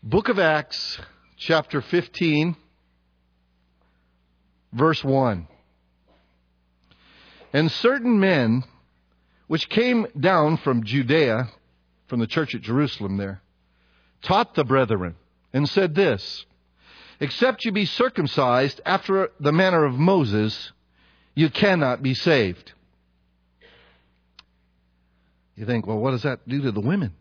Book of Acts, chapter 15, verse 1. And certain men which came down from Judea, from the church at Jerusalem there, taught the brethren and said this: except you be circumcised after the manner of Moses, you cannot be saved. You think, well, what does that do to the women?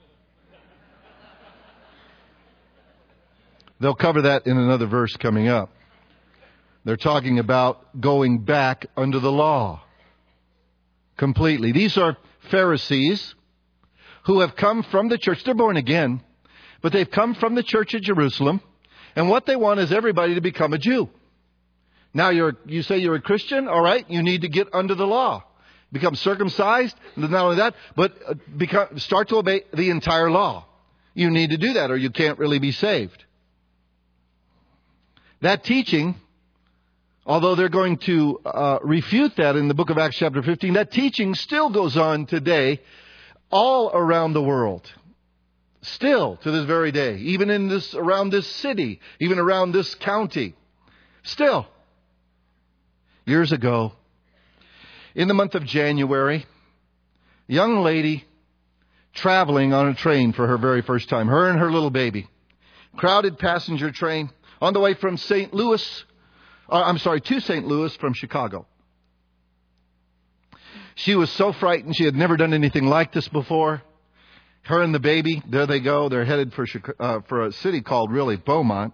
They'll cover that in another verse coming up. They're talking about going back under the law completely. These are Pharisees who have come from the church. They're born again, but they've come from the church at Jerusalem. And what they want is everybody to become a Jew. Now you say you're a Christian, all right, you need to get under the law. Become circumcised, not only that, but start to obey the entire law. You need to do that or you can't really be saved. That teaching, although they're going to refute that in the book of Acts chapter 15, that teaching still goes on today all around the world. Still to this very day, even around this city, even around this county. Still. Years ago, in the month of January, a young lady traveling on a train for her very first time, her and her little baby. Crowded passenger train on the way from to St. Louis from Chicago. She was so frightened. She had never done anything like this before. Her and the baby, there they go. They're headed for a city called really Beaumont.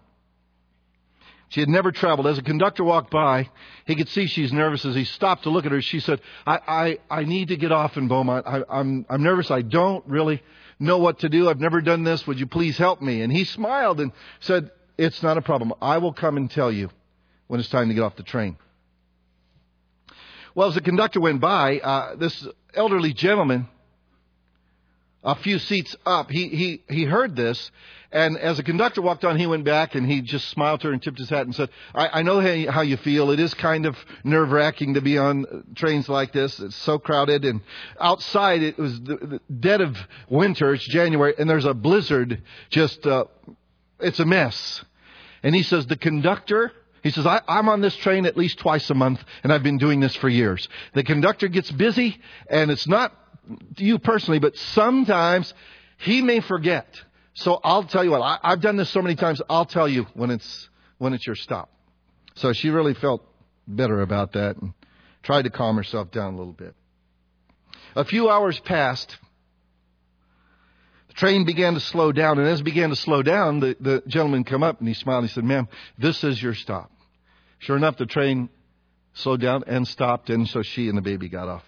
She had never traveled. As a conductor walked by, he could see she's nervous. As he stopped to look at her, she said, I need to get off in Beaumont. I'm nervous. I don't really know what to do. I've never done this. Would you please help me? And he smiled and said, it's not a problem. I will come and tell you when it's time to get off the train. Well, as the conductor went by, this elderly gentleman, a few seats up, he heard this, and as the conductor walked on, he went back and he just smiled to her and tipped his hat and said, I know how you feel. It is kind of nerve-wracking to be on trains like this. It's so crowded, and outside it was the dead of winter. It's January, and there's a blizzard. It's a mess. And he says, the conductor, he says, I'm on this train at least twice a month, and I've been doing this for years. The conductor gets busy, and it's not you personally, but sometimes he may forget. So I'll tell you what, I've done this so many times, I'll tell you when it's your stop. So she really felt better about that and tried to calm herself down a little bit. A few hours passed. The train began to slow down, and as it began to slow down, the gentleman came up and he smiled and he said, ma'am, this is your stop. Sure enough, the train slowed down and stopped, and so she and the baby got off.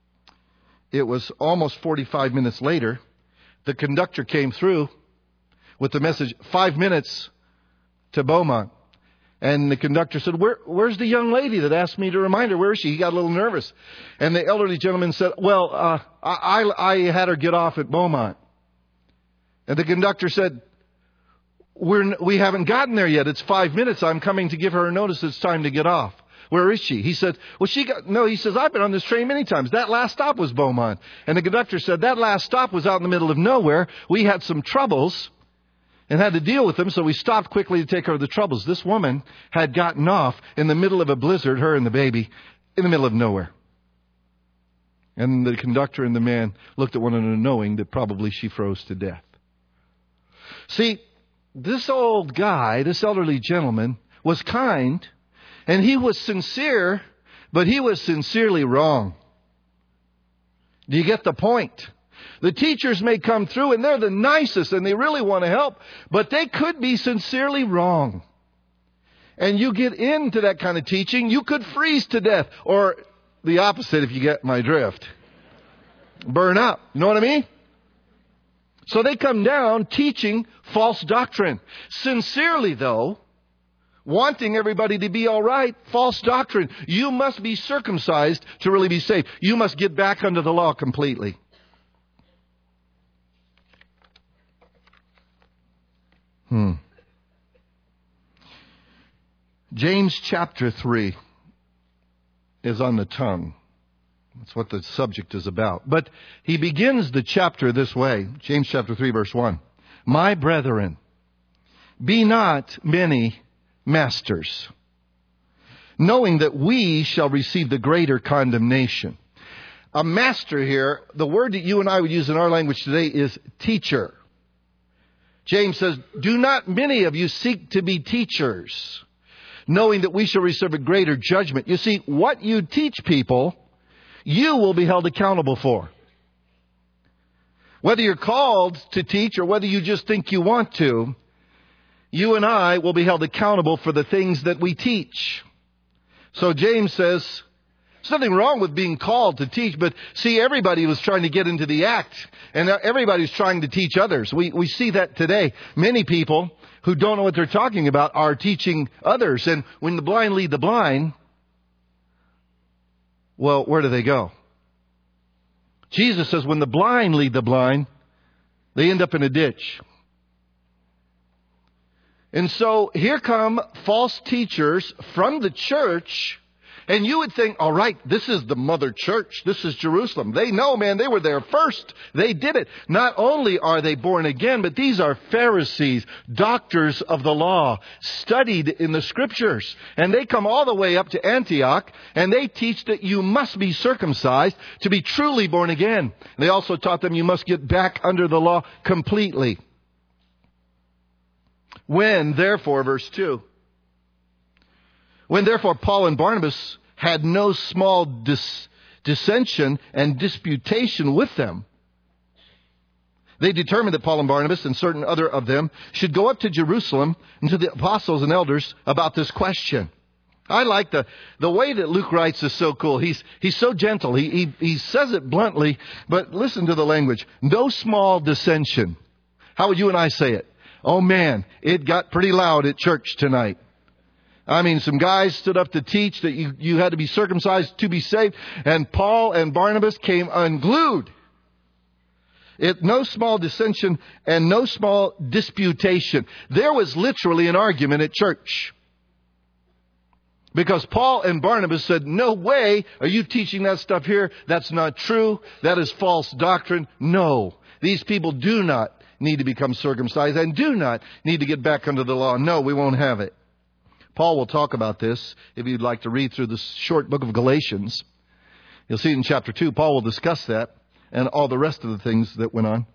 It was almost 45 minutes later, the conductor came through with the message, 5 minutes to Beaumont. And the conductor said, where's the young lady that asked me to remind her? Where is she? He got a little nervous. And the elderly gentleman said, well, I had her get off at Beaumont. And the conductor said, we haven't gotten there yet. It's 5 minutes. I'm coming to give her a notice it's time to get off. Where is she? He said, he says, I've been on this train many times. That last stop was Beaumont. And the conductor said, that last stop was out in the middle of nowhere. We had some troubles and had to deal with them, so we stopped quickly to take care of the troubles. This woman had gotten off in the middle of a blizzard, her and the baby, in the middle of nowhere. And the conductor and the man looked at one another knowing that probably she froze to death. See, this old guy, this elderly gentleman, was kind. And he was sincere, but he was sincerely wrong. Do you get the point? The teachers may come through and they're the nicest and they really want to help, but they could be sincerely wrong. And you get into that kind of teaching, you could freeze to death, or the opposite if you get my drift. Burn up. You know what I mean? So they come down teaching false doctrine. Sincerely, though, wanting everybody to be all right, false doctrine. You must be circumcised to really be saved. You must get back under the law completely. James chapter 3 is on the tongue. That's what the subject is about. But he begins the chapter this way. James chapter 3 verse 1. My brethren, Be not many masters, knowing that we shall receive the greater condemnation. A master here, the word that you and I would use in our language today is teacher. James says, do not many of you seek to be teachers, knowing that we shall receive a greater judgment. You see, what you teach people, you will be held accountable for. Whether you're called to teach or whether you just think you want to, you and I will be held accountable for the things that we teach. So James says, there's nothing wrong with being called to teach, but see, everybody was trying to get into the act, and everybody's trying to teach others. We see that today. Many people who don't know what they're talking about are teaching others, and when the blind lead the blind, well, where do they go? Jesus says when the blind lead the blind, they end up in a ditch. And so here come false teachers from the church, and you would think, all right, this is the mother church. This is Jerusalem. They know, man, they were there first. They did it. Not only are they born again, but these are Pharisees, doctors of the law, studied in the scriptures. And they come all the way up to Antioch, and they teach that you must be circumcised to be truly born again. They also taught them you must get back under the law completely. When, therefore, verse 2, when therefore Paul and Barnabas had no small dissension and disputation with them, they determined that Paul and Barnabas and certain other of them should go up to Jerusalem and to the apostles and elders about this question. I like the way that Luke writes is so cool. He's so gentle. He says it bluntly, but listen to the language. No small dissension. How would you and I say it? Oh man, it got pretty loud at church tonight. I mean, some guys stood up to teach that you had to be circumcised to be saved, and Paul and Barnabas came unglued. No small dissension and no small disputation. There was literally an argument at church. Because Paul and Barnabas said, no way are you teaching that stuff here. That's not true. That is false doctrine. No, these people do not need to become circumcised and do not need to get back under the law. No, we won't have it. Paul will talk about this if you'd like to read through the short book of Galatians. You'll see it in chapter 2. Paul will discuss that and all the rest of the things that went on.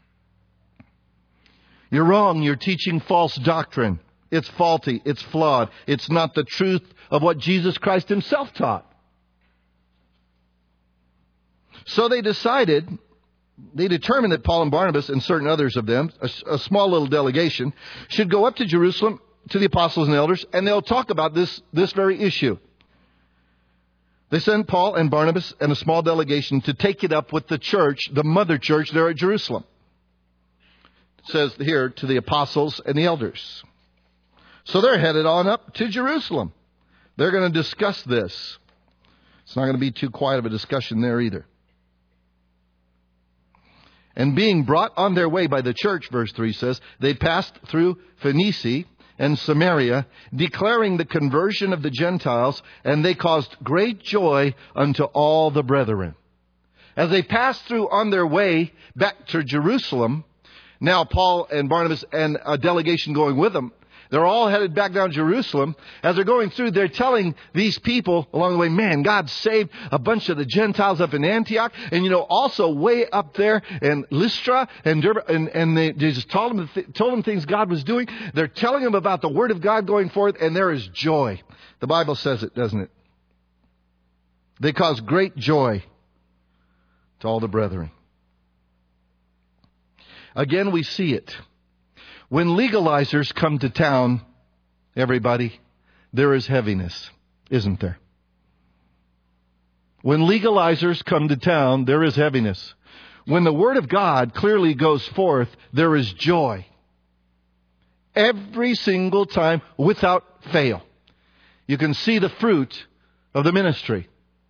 You're wrong. You're teaching false doctrine. It's faulty. It's flawed. It's not the truth of what Jesus Christ himself taught. So they determined that Paul and Barnabas and certain others of them, a small little delegation, should go up to Jerusalem to the apostles and elders, and they'll talk about this very issue. They send Paul and Barnabas and a small delegation to take it up with the church, the mother church there at Jerusalem. It says here, to the apostles and the elders. So they're headed on up to Jerusalem. They're going to discuss this. It's not going to be too quiet of a discussion there either. And being brought on their way by the church, verse 3 says, they passed through Phoenicia and Samaria, declaring the conversion of the Gentiles, and they caused great joy unto all the brethren. As they passed through on their way back to Jerusalem, now Paul and Barnabas and a delegation going with them, they're all headed back down to Jerusalem. As they're going through, they're telling these people along the way, man, God saved a bunch of the Gentiles up in Antioch. And, also way up there in Lystra and Derbe, and they just told them things God was doing. They're telling them about the Word of God going forth, and there is joy. The Bible says it, doesn't it? They cause great joy to all the brethren. Again, we see it. When legalizers come to town, everybody, there is heaviness, isn't there? When legalizers come to town, there is heaviness. When the Word of God clearly goes forth, there is joy. Every single time, without fail. You can see the fruit of the ministry.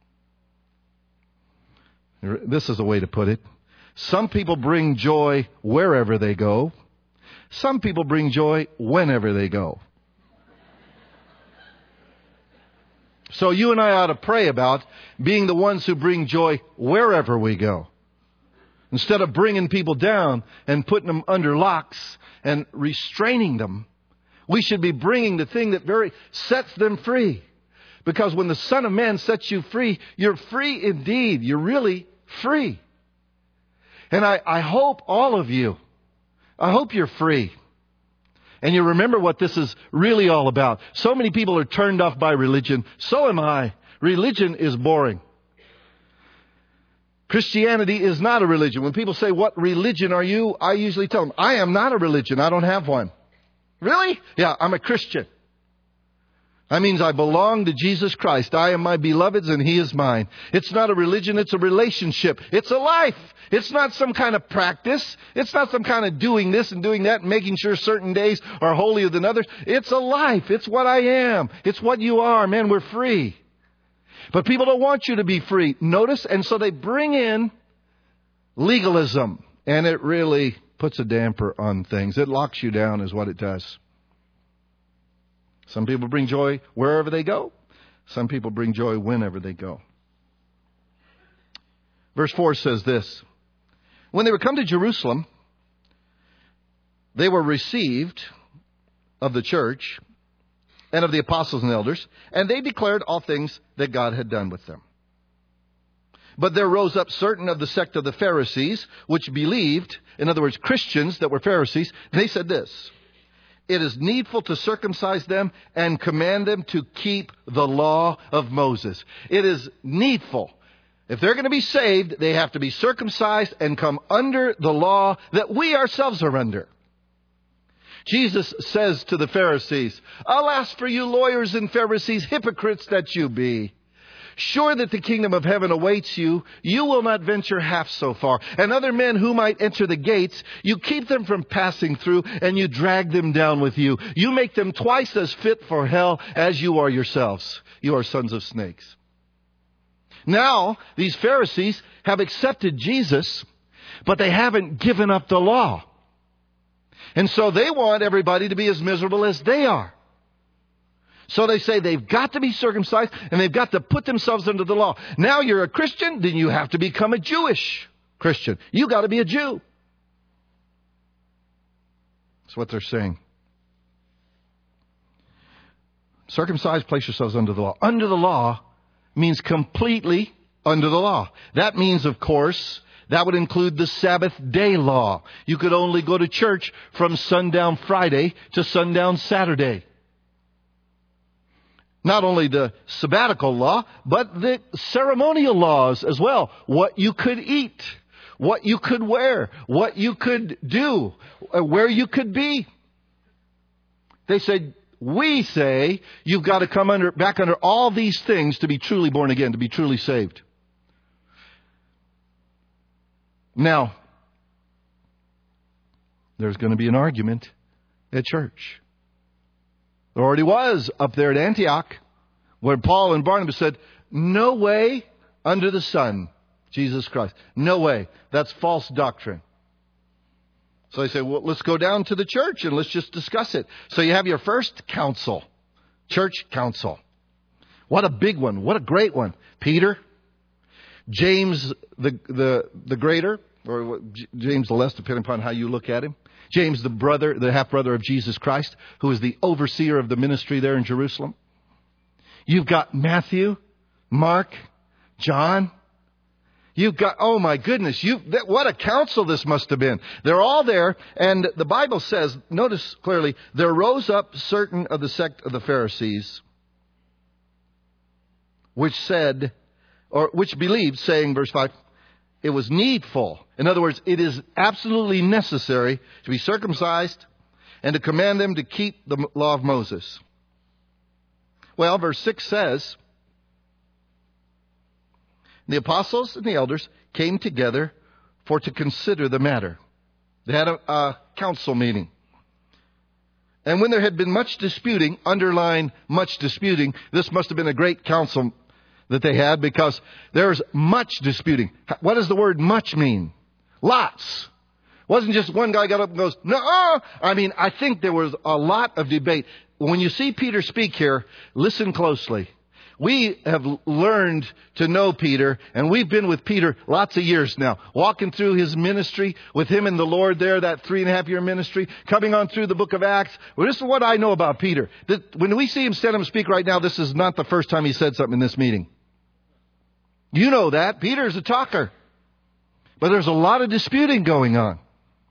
This is a way to put it. Some people bring joy wherever they go. Some people bring joy whenever they go. So you and I ought to pray about being the ones who bring joy wherever we go. Instead of bringing people down and putting them under locks and restraining them We should be bringing the thing that sets them free. Because when the Son of Man sets you free, you're free indeed. You're really free. And I hope all of you, I hope you're free. And you remember what this is really all about. So many people are turned off by religion. So am I. Religion is boring. Christianity is not a religion. When people say, what religion are you? I usually tell them, I am not a religion. I don't have one. Really? Yeah, I'm a Christian. That means I belong to Jesus Christ. I am my beloved's and He is mine. It's not a religion. It's a relationship. It's a life. It's not some kind of practice. It's not some kind of doing this and doing that and making sure certain days are holier than others. It's a life. It's what I am. It's what you are. Man, we're free. But people don't want you to be free. Notice, and so they bring in legalism. And it really puts a damper on things. It locks you down is what it does. Some people bring joy wherever they go. Some people bring joy whenever they go. Verse 4 says this. When they were come to Jerusalem, they were received of the church and of the apostles and elders, and they declared all things that God had done with them. But there rose up certain of the sect of the Pharisees, which believed, in other words, Christians that were Pharisees, and they said this, it is needful to circumcise them and command them to keep the law of Moses. It is needful. If they're going to be saved, they have to be circumcised and come under the law that we ourselves are under. Jesus says to the Pharisees, alas for you lawyers and Pharisees, hypocrites that you be. Sure that the kingdom of heaven awaits you. You will not venture half so far. And other men who might enter the gates, you keep them from passing through and you drag them down with you. You make them twice as fit for hell as you are yourselves. You are sons of snakes. Now, these Pharisees have accepted Jesus, but they haven't given up the law. And so they want everybody to be as miserable as they are. So they say they've got to be circumcised and they've got to put themselves under the law. Now you're a Christian, then you have to become a Jewish Christian. You got to be a Jew. That's what they're saying. Circumcised, place yourselves under the law. Under the law means completely under the law. That means, of course, that would include the Sabbath day law. You could only go to church from sundown Friday to sundown Saturday. Not only the sabbatical law, but the ceremonial laws as well. What you could eat, what you could wear, what you could do, where you could be. They said, we say you've got to come back under all these things to be truly born again, to be truly saved. Now, there's going to be an argument at church. There already was up there at Antioch, where Paul and Barnabas said, no way under the sun, Jesus Christ. No way. That's false doctrine. So they say, well, let's go down to the church and let's just discuss it. So you have your first council, church council. What a big one. What a great one. Peter, James the greater, or James the less, depending upon how you look at him. James, the half-brother of Jesus Christ, who is the overseer of the ministry there in Jerusalem. You've got Matthew, Mark, John. You've got, oh my goodness, what a council this must have been. They're all there, and the Bible says, notice clearly, there rose up certain of the sect of the Pharisees, which believed, saying, verse 5, it was needful. In other words, it is absolutely necessary to be circumcised and to command them to keep the law of Moses. Well, verse 6 says, the apostles and the elders came together for to consider the matter. They had a council meeting. And when there had been much disputing, underline much disputing, this must have been a great council that they had, because there's much disputing. What does the word much mean? Lots. It wasn't just one guy got up and goes, no. I mean, I think there was a lot of debate. When you see Peter speak here, listen closely. We have learned to know Peter, and we've been with Peter lots of years now, walking through his ministry with him and the Lord there, that 3.5-year ministry, coming on through the book of Acts. Well, this is what I know about Peter. That when we see him stand up and speak right now, this is not the first time he said something in this meeting. You know that. Peter's a talker. But there's a lot of disputing going on.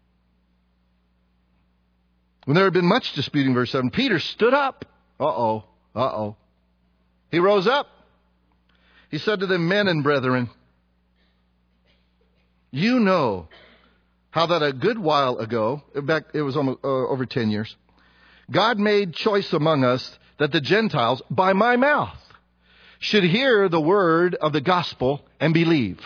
When there had been much disputing, verse 7, Peter stood up. Uh-oh. He rose up. He said to them, men and brethren, you know how that a good while ago, back it was almost over 10 years, God made choice among us that the Gentiles, by my mouth, should hear the word of the gospel and believe.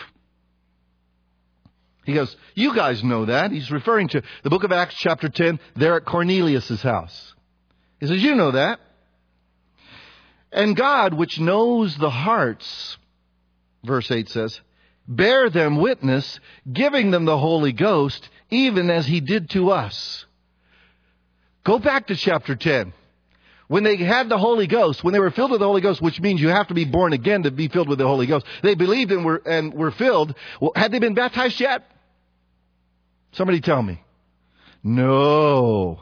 He goes, you guys know that. He's referring to the book of Acts chapter 10, there at Cornelius' house. He says, you know that. And God, which knows the hearts, verse 8 says, bear them witness, giving them the Holy Ghost, even as he did to us. Go back to chapter 10. When they had the Holy Ghost, when they were filled with the Holy Ghost, which means you have to be born again to be filled with the Holy Ghost, they believed and were filled. Well, had they been baptized yet? Somebody tell me. No.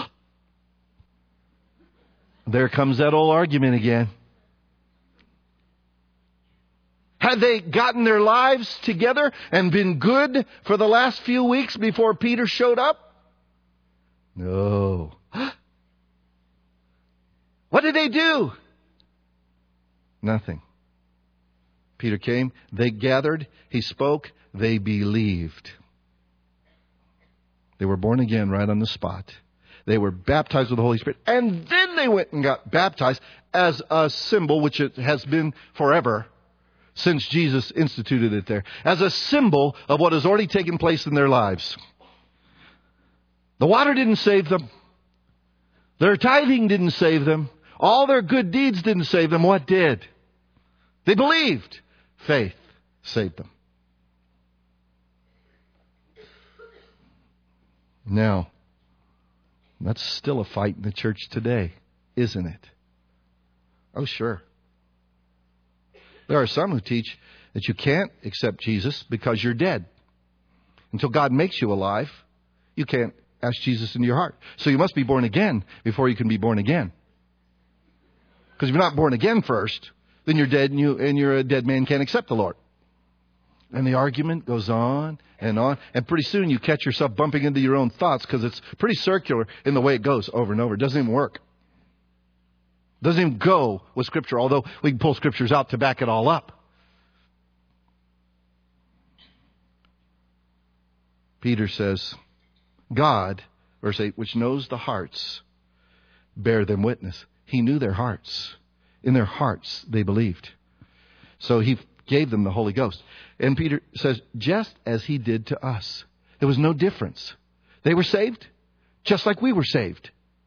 There comes that old argument again. Had they gotten their lives together and been good for the last few weeks before Peter showed up? No. What did they do? Nothing. Peter came, they gathered, he spoke, they believed. They were born again right on the spot. They were baptized with the Holy Spirit. And then they went and got baptized as a symbol, which it has been forever since Jesus instituted it there, as a symbol of what has already taken place in their lives. The water didn't save them. Their tithing didn't save them. All their good deeds didn't save them. What did? They believed. Faith saved them. Now, that's still a fight in the church today, isn't it? Oh, sure. There are some who teach that you can't accept Jesus because you're dead. Until God makes you alive, you can't ask Jesus into your heart. So you must be born again before you can be born again. Because if you're not born again first, then you're dead and you're a dead man, can't accept the Lord. And the argument goes on. And pretty soon you catch yourself bumping into your own thoughts because it's pretty circular in the way it goes over and over. It doesn't even work. It doesn't even go with Scripture, although we can pull Scriptures out to back it all up. Peter says, God, verse 8, which knows the hearts, bear them witness. He knew their hearts. In their hearts they believed. So he gave them the Holy Ghost. And Peter says, just as he did to us. There was no difference. They were saved just like we were saved.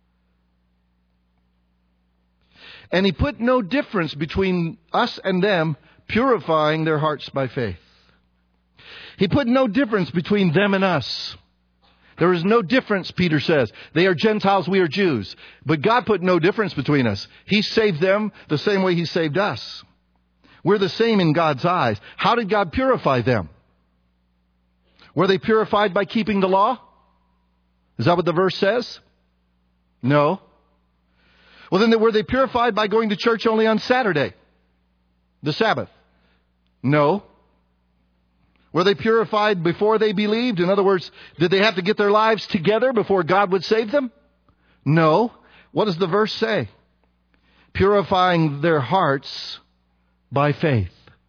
And he put no difference between us and them, purifying their hearts by faith. He put no difference between them and us. There is no difference, Peter says. They are Gentiles, we are Jews. But God put no difference between us. He saved them the same way he saved us. We're the same in God's eyes. How did God purify them? Were they purified by keeping the law? Is that what the verse says? No. Well, then were they purified by going to church only on Saturday, the Sabbath? No. Were they purified before they believed? In other words, did they have to get their lives together before God would save them? No. What does the verse say? Purifying their hearts by faith.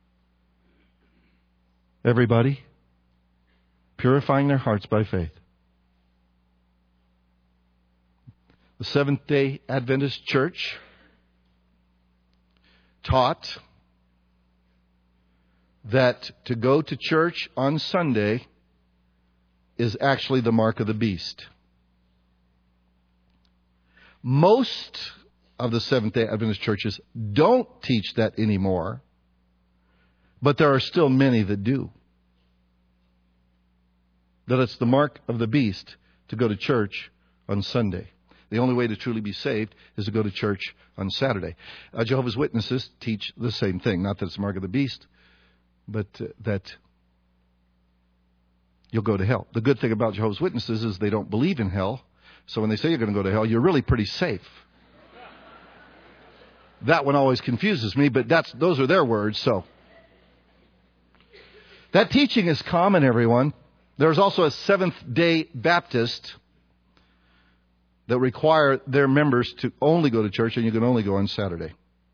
Everybody, purifying their hearts by faith. The Seventh-day Adventist Church taught that to go to church on Sunday is actually the mark of the beast. Most of the Seventh-day Adventist churches don't teach that anymore, but there are still many that do. That it's the mark of the beast to go to church on Sunday. The only way to truly be saved is to go to church on Saturday. Jehovah's Witnesses teach the same thing. Not that it's the mark of the beast, but that you'll go to hell. The good thing about Jehovah's Witnesses is they don't believe in hell. So when they say you're going to go to hell, you're really pretty safe. That one always confuses me, but those are their words. So that teaching is common, everyone. There's also a Seventh-day Baptist that require their members to only go to church, and you can only go on Saturday.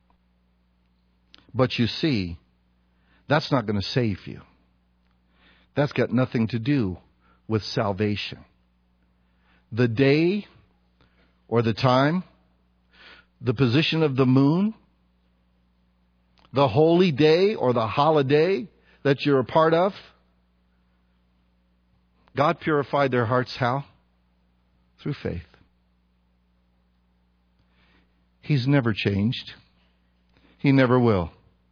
But you see, that's not going to save you. That's got nothing to do with salvation. The day or the time, the position of the moon, the holy day or the holiday that you're a part of, God purified their hearts how? Through faith. He's never changed. He never will.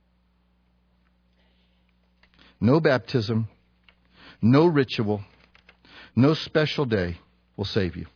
No baptism, no ritual, no special day will save you.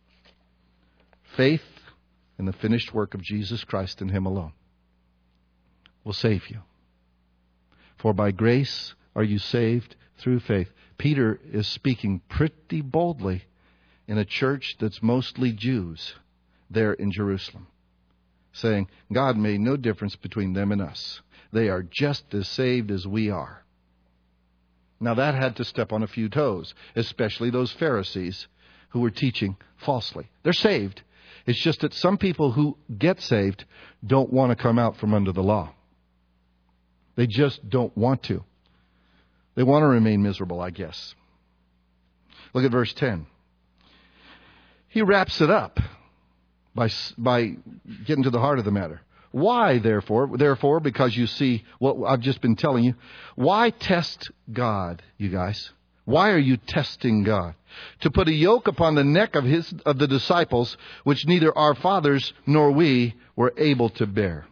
Faith in the finished work of Jesus Christ and Him alone will save you. For by grace are you saved through faith. Peter is speaking pretty boldly in a church that's mostly Jews there in Jerusalem, saying God made no difference between them and us. They are just as saved as we are. Now that had to step on a few toes, especially those Pharisees who were teaching falsely. They're saved. It's just that some people who get saved don't want to come out from under the law. They just don't want to. They want to remain miserable, I guess. Look at verse 10. He wraps it up by getting to the heart of the matter. Why, therefore? Therefore, because you see what I've just been telling you. Why test God, you guys? Why are you testing God? To put a yoke upon the neck of the disciples, which neither our fathers nor we were able to bear.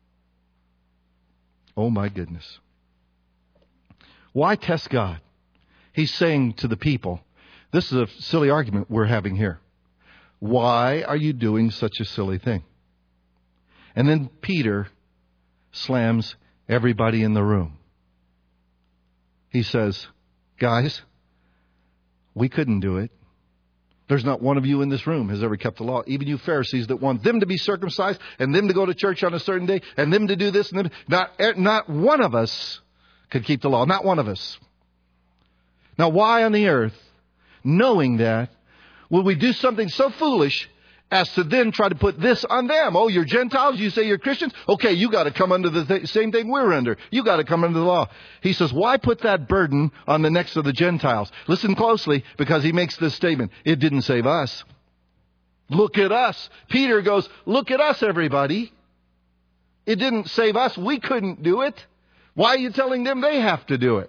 Oh my goodness. Why test God? He's saying to the people, this is a silly argument we're having here. Why are you doing such a silly thing? And then Peter slams everybody in the room. He says, guys, we couldn't do it. There's not one of you in this room has ever kept the law. Even you Pharisees that want them to be circumcised and them to go to church on a certain day and them to do this and them. Not one of us could keep the law. Not one of us. Now, why on the earth, knowing that, will we do something so foolish as to then try to put this on them? Oh, you're Gentiles? You say you're Christians? Okay, you got to come under the same thing we're under. You got to come under the law. He says, why put that burden on the necks of the Gentiles? Listen closely, because he makes this statement. It didn't save us. Look at us. Peter goes, look at us, everybody. It didn't save us. We couldn't do it. Why are you telling them they have to do it?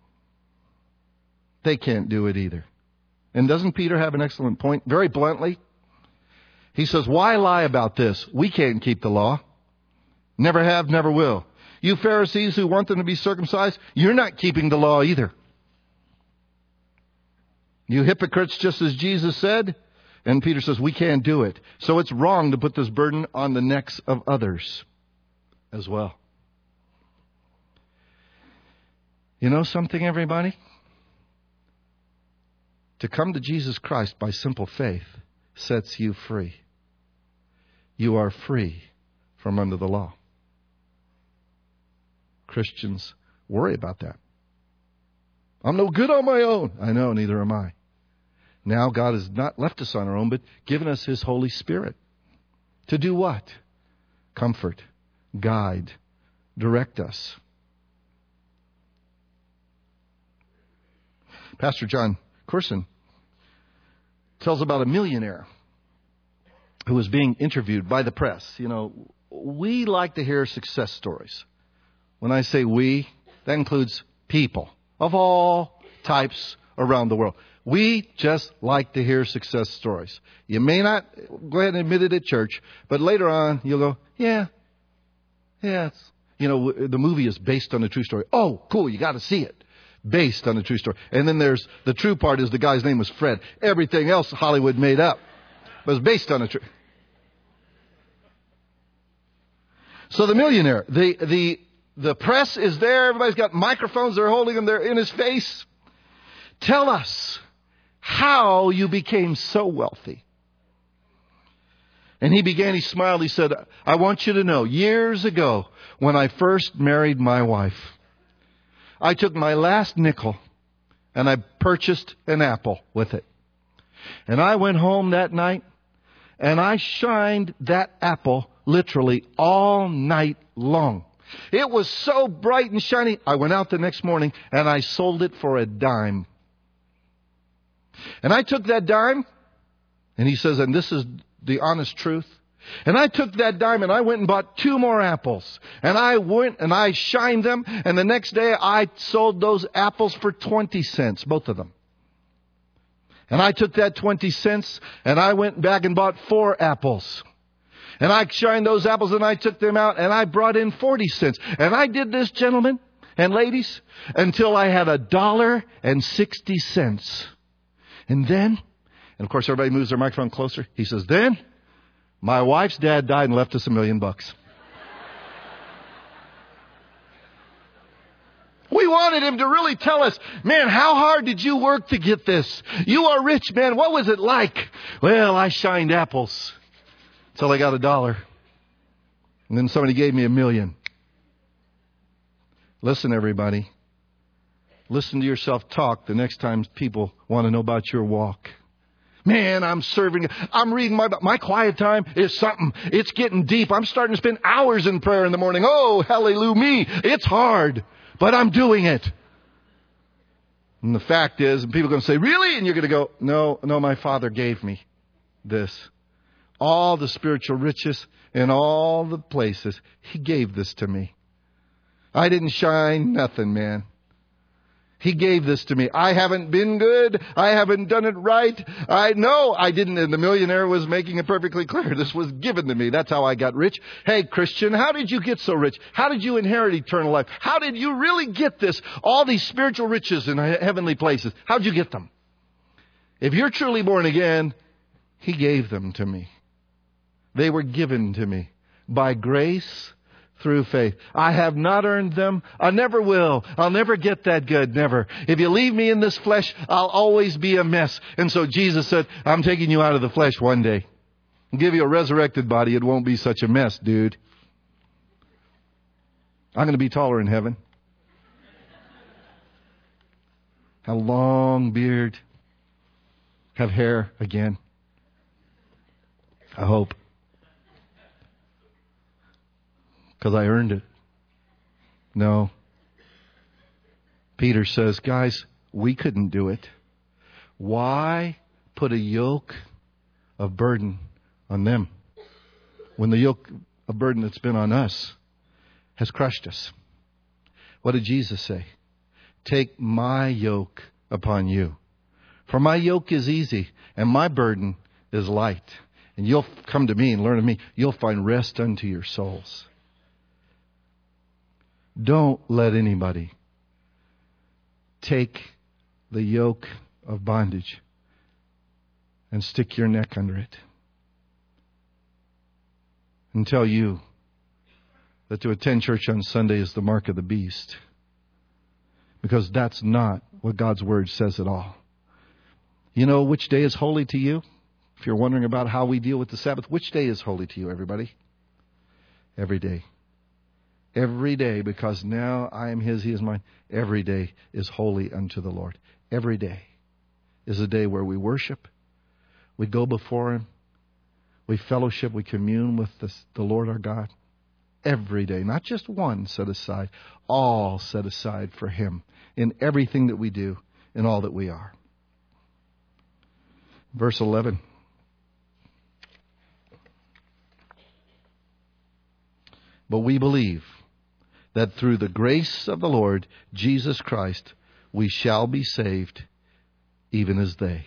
They can't do it either. And doesn't Peter have an excellent point? Very bluntly. He says, why lie about this? We can't keep the law. Never have, never will. You Pharisees who want them to be circumcised, you're not keeping the law either. You hypocrites, just as Jesus said. And Peter says, we can't do it. So it's wrong to put this burden on the necks of others as well. You know something, everybody? To come to Jesus Christ by simple faith sets you free. You are free from under the law. Christians worry about that. I'm no good on my own. I know, neither am I. Now God has not left us on our own, but given us His Holy Spirit. To do what? Comfort, guide, direct us. Pastor John Courson tells about a millionaire who was being interviewed by the press. You know, we like to hear success stories. When I say we, that includes people of all types around the world. We just like to hear success stories. You may not go ahead and admit it at church, but later on you'll go, yeah, it's, you know, the movie is based on a true story. Oh, cool, you got to see it. Based on a true story. And then there's the true part is the guy's name was Fred. Everything else Hollywood made up. But it's based on a true. So the millionaire, the press is there. Everybody's got microphones. They're holding him. They're in his face. Tell us how you became so wealthy. And he smiled. He said, I want you to know, years ago, when I first married my wife, I took my last nickel and I purchased an apple with it. And I went home that night and I shined that apple literally all night long. It was so bright and shiny. I went out the next morning and I sold it for a dime. And I took that dime, and he says, and this is the honest truth. And I took that dime and I went and bought 2 more apples. And I went and I shined them. And the next day I sold those apples for 20 cents, both of them. And I took that 20 cents and I went back and bought 4 apples. And I shined those apples and I took them out and I brought in 40 cents. And I did this, gentlemen and ladies, until I had $1.60. And then, and of course everybody moves their microphone closer. He says, then my wife's dad died and left us $1 million. We wanted him to really tell us, man, how hard did you work to get this? You are rich, man. What was it like? Well, I shined apples until I got $1. And then somebody gave me $1 million. Listen, everybody. Listen to yourself talk the next time people want to know about your walk. Man, I'm serving. I'm reading my quiet time is something. It's getting deep. I'm starting to spend hours in prayer in the morning. Oh, hallelujah me. It's hard, but I'm doing it. And the fact is, and people are going to say, really? And you're going to go, no, my Father gave me this. All the spiritual riches in all the places. He gave this to me. I didn't shine nothing, man. He gave this to me. I haven't been good. I haven't done it right. I didn't. And the millionaire was making it perfectly clear. This was given to me. That's how I got rich. Hey, Christian, how did you get so rich? How did you inherit eternal life? How did you really get this? All these spiritual riches in heavenly places. How did you get them? If you're truly born again, He gave them to me. They were given to me by grace through faith. I have not earned them. I never will. I'll never get that good. Never. If you leave me in this flesh, I'll always be a mess. And so Jesus said, I'm taking you out of the flesh one day. I'll give you a resurrected body. It won't be such a mess, dude. I'm going to be taller in heaven. Have a long beard. Have hair again. I hope. Because I earned it. No. Peter says, guys, we couldn't do it. Why put a yoke of burden on them when the yoke of burden that's been on us has crushed us? What did Jesus say? Take my yoke upon you. For my yoke is easy and my burden is light. And you'll come to me and learn of me. You'll find rest unto your souls. Don't let anybody take the yoke of bondage and stick your neck under it and tell you that to attend church on Sunday is the mark of the beast. Because that's not what God's Word says at all. You know which day is holy to you? If you're wondering about how we deal with the Sabbath, which day is holy to you, everybody? Every day. Every day, because now I am His, He is mine. Every day is holy unto the Lord. Every day is a day where we worship, we go before Him, we fellowship, we commune with the Lord our God. Every day, not just one set aside, all set aside for Him in everything that we do, in all that we are. Verse 11. But we believe that through the grace of the Lord Jesus Christ, we shall be saved, even as they.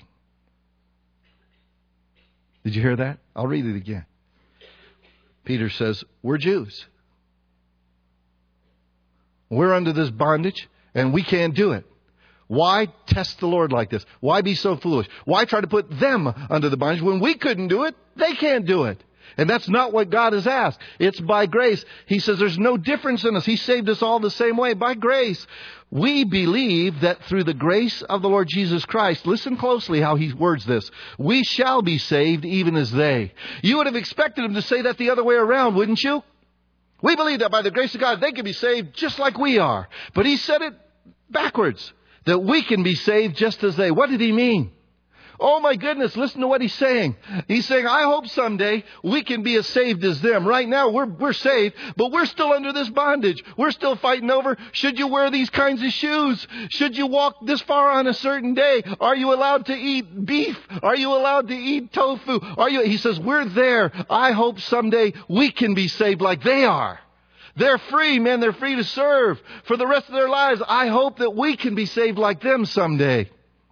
Did you hear that? I'll read it again. Peter says, we're Jews. We're under this bondage, and we can't do it. Why test the Lord like this? Why be so foolish? Why try to put them under the bondage when we couldn't do it? They can't do it. And that's not what God has asked. It's by grace. He says there's no difference in us. He saved us all the same way, by grace. We believe that through the grace of the Lord Jesus Christ, listen closely how he words this, we shall be saved even as they. You would have expected him to say that the other way around, wouldn't you? We believe that by the grace of God, they can be saved just like we are. But he said it backwards, that we can be saved just as they. What did he mean? Oh my goodness, listen to what he's saying. He's saying, I hope someday we can be as saved as them. Right now we're saved, but we're still under this bondage. We're still fighting over, should you wear these kinds of shoes? Should you walk this far on a certain day? Are you allowed to eat beef? Are you allowed to eat tofu? He says, we're there. I hope someday we can be saved like they are. They're free, man. They're free to serve for the rest of their lives. I hope that we can be saved like them someday.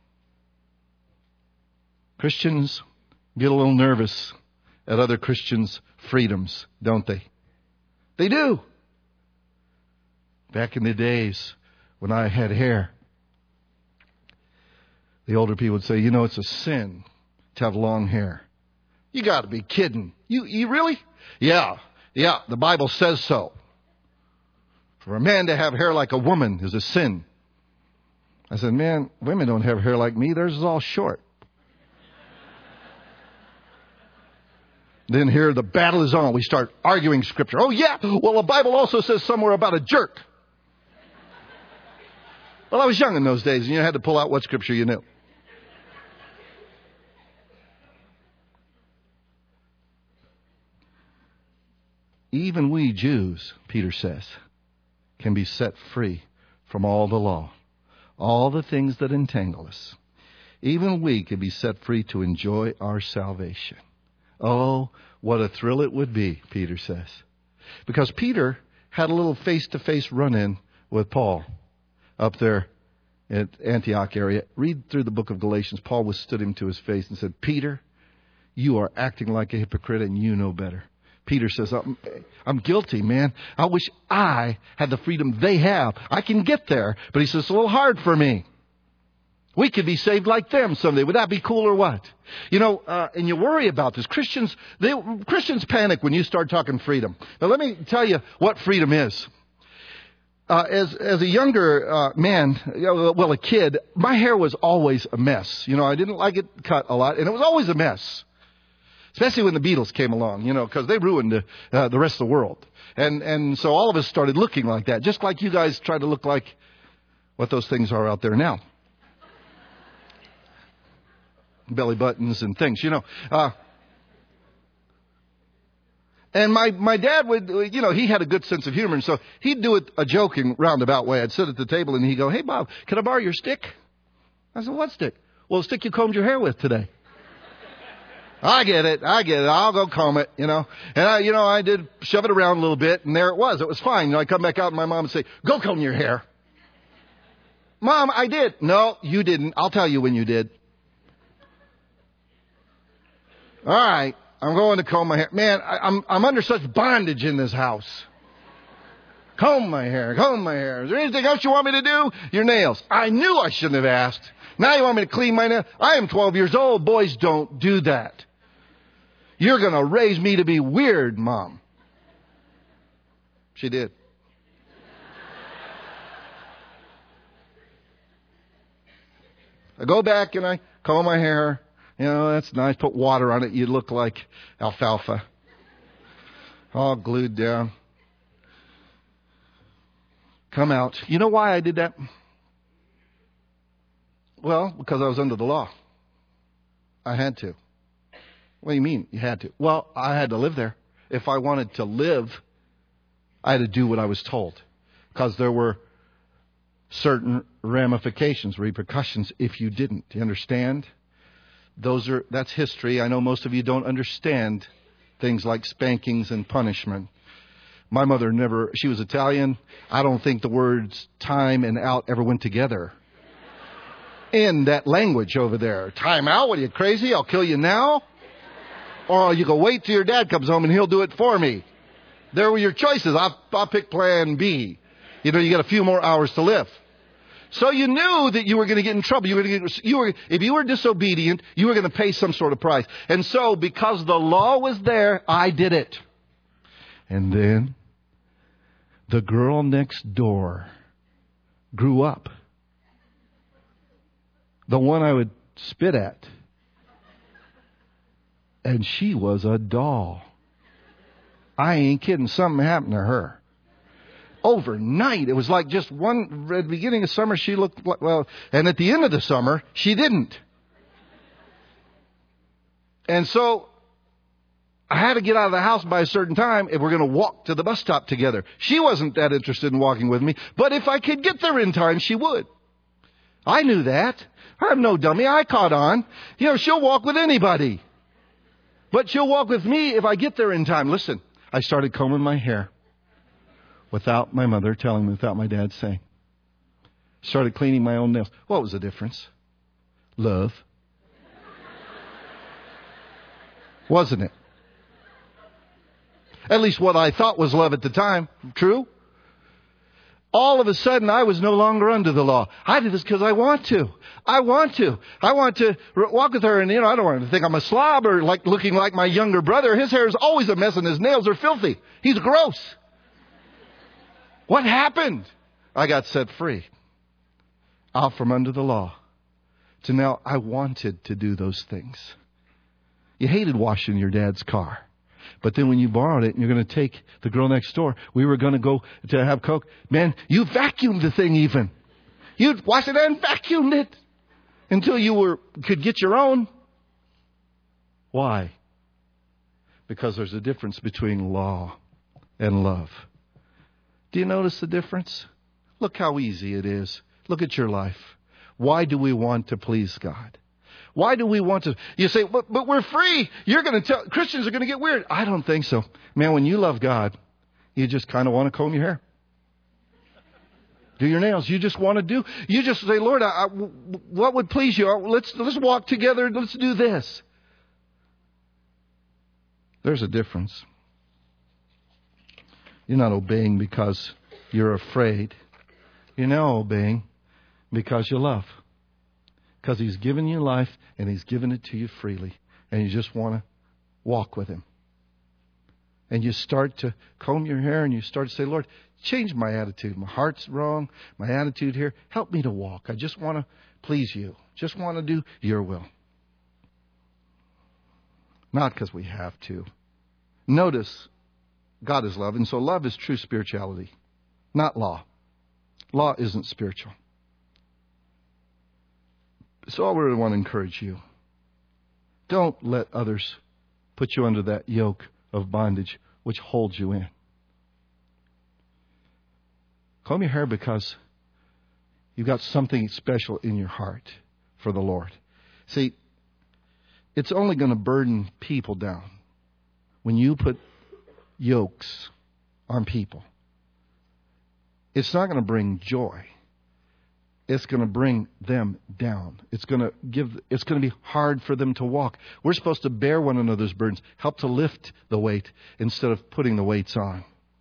Christians get a little nervous at other Christians' freedoms, don't they? They do. Back in the days when I had hair, the older people would say, you know, it's a sin to have long hair. You got to be kidding. You really? Yeah, the Bible says so. For a man to have hair like a woman is a sin. I said, man, women don't have hair like me. Theirs is all short. Then here the battle is on. We start arguing Scripture. Oh yeah, well the Bible also says somewhere about a jerk. Well, I was young in those days and you had to pull out what Scripture you knew. Even we Jews, Peter says, can be set free from all the law, all the things that entangle us. Even we can be set free to enjoy our salvation. Oh, what a thrill it would be, Peter says. Because Peter had a little face-to-face run-in with Paul up there at Antioch area. Read through the book of Galatians. Paul withstood him to his face and said, Peter, you are acting like a hypocrite and you know better. Peter says, I'm guilty, man. I wish I had the freedom they have. I can get there. But he says, it's a little hard for me. We could be saved like them someday. Would that be cool or what? You know, and you worry about this. Christians panic when you start talking freedom. Now, let me tell you what freedom is. As a younger man, well, a kid, my hair was always a mess. You know, I didn't like it cut a lot, and it was always a mess. Especially when the Beatles came along, you know, because they ruined the rest of the world. And so all of us started looking like that, just like you guys try to look like what those things are out there now. Belly buttons and things, you know. And my dad would, you know, he had a good sense of humor. And so he'd do it a joking roundabout way. I'd sit at the table and he'd go, hey, Bob, can I borrow your stick? I said, what stick? Well, the stick you combed your hair with today. I get it. I'll go comb it, you know. And I did shove it around a little bit and there it was. It was fine. You know, I come back out and my mom would say, go comb your hair. Mom, I did. No, you didn't. I'll tell you when you did. All right, I'm going to comb my hair. Man, I'm under such bondage in this house. Comb my hair. Is there anything else you want me to do? Your nails. I knew I shouldn't have asked. Now you want me to clean my nails? I am 12 years old. Boys don't do that. You're going to raise me to be weird, Mom. She did. I go back and I comb my hair. You know, that's nice. Put water on it. You look like alfalfa. All glued down. Come out. You know why I did that? Well, because I was under the law. I had to. What do you mean you had to? Well, I had to live there. If I wanted to live, I had to do what I was told. Because there were certain ramifications, repercussions if you didn't. Do you understand? That's history. I know most of you don't understand things like spankings and punishment. My mother she was Italian. I don't think the words time and out ever went together in that language over there. Time out? What are you, crazy? I'll kill you now? Or you go wait till your dad comes home and he'll do it for me. There were your choices. I'll pick plan B. You know, you got a few more hours to live. So you knew that you were going to get in trouble. If you were disobedient, you were going to pay some sort of price. And so because the law was there, I did it. And then the girl next door grew up. The one I would spit at. And she was a doll. I ain't kidding. Something happened to her. Overnight, it was like just at the beginning of summer, she looked like, well, and at the end of the summer, she didn't. And so I had to get out of the house by a certain time if we're going to walk to the bus stop together. She wasn't that interested in walking with me, but if I could get there in time, she would. I knew that. I'm no dummy. I caught on. She'll walk with anybody. But she'll walk with me if I get there in time. Listen, I started combing my hair without my mother telling me, without my dad saying. Started cleaning my own nails. What was the difference? Love. Wasn't it? At least what I thought was love at the time. True? All of a sudden, I was no longer under the law. I did this because I want to. I want to walk with her, and I don't want her to think I'm a slob or looking like my younger brother. His hair is always a mess and his nails are filthy. He's gross. What happened? I got set free. Out from under the law. To now I wanted to do those things. You hated washing your dad's car. But then when you borrowed it and you're going to take the girl next door, we were going to go to have Coke. Man, you vacuumed the thing even. You'd wash it and vacuumed it until you could get your own. Why? Because there's a difference between law and love. Do you notice the difference? Look how easy it is. Look at your life. Why do we want to please God? Why do we want to? You say, but we're free. You're going to tell, Christians are going to get weird. I don't think so. Man, when you love God, you just kind of want to comb your hair. Do your nails. You just want to you just say, Lord, what would please you? Let's walk together. Let's do this. There's a difference. You're not obeying because you're afraid. You're now obeying because you love. Because He's given you life and He's given it to you freely. And you just want to walk with Him. And you start to comb your hair and you start to say, Lord, change my attitude. My heart's wrong. My attitude here. Help me to walk. I just want to please you. Just want to do your will. Not because we have to. Notice, God is love. And so love is true spirituality, not law. Law isn't spiritual. So I really want to encourage you. Don't let others put you under that yoke of bondage which holds you in. Comb your hair because you've got something special in your heart for the Lord. See, it's only going to burden people down when you put yokes on people. It's not going to bring joy. It's going to bring them down. It's going to be hard for them to walk. We're supposed to bear one another's burdens, help to lift the weight instead of putting the weights on.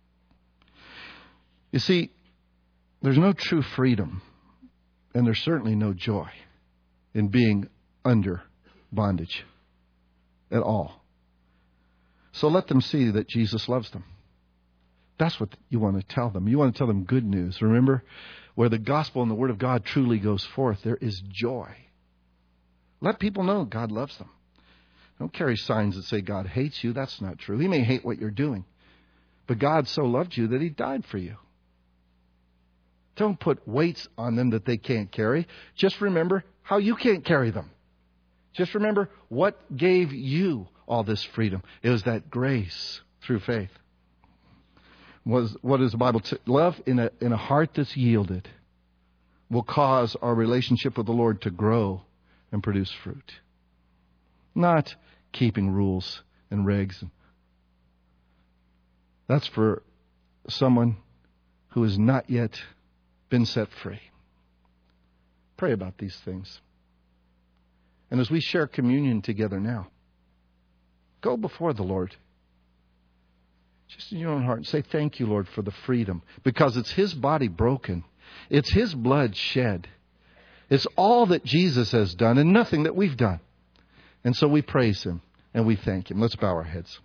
You see, there's no true freedom, and there's certainly no joy in being under bondage at all. So let them see that Jesus loves them. That's what you want to tell them. You want to tell them good news. Remember, where the gospel and the word of God truly goes forth, there is joy. Let people know God loves them. Don't carry signs that say God hates you. That's not true. He may hate what you're doing. But God so loved you that He died for you. Don't put weights on them that they can't carry. Just remember how you can't carry them. Just remember what gave you all this freedom. It was that grace through faith. What does the Bible say? Love in a heart that's yielded will cause our relationship with the Lord to grow and produce fruit. Not keeping rules and regs. That's for someone who has not yet been set free. Pray about these things. And as we share communion together now, go before the Lord. Just in your own heart, say thank you, Lord, for the freedom. Because it's His body broken It's His blood shed. It's all that Jesus has done and nothing that we've done. And so we praise Him and we thank Him. Let's bow our heads.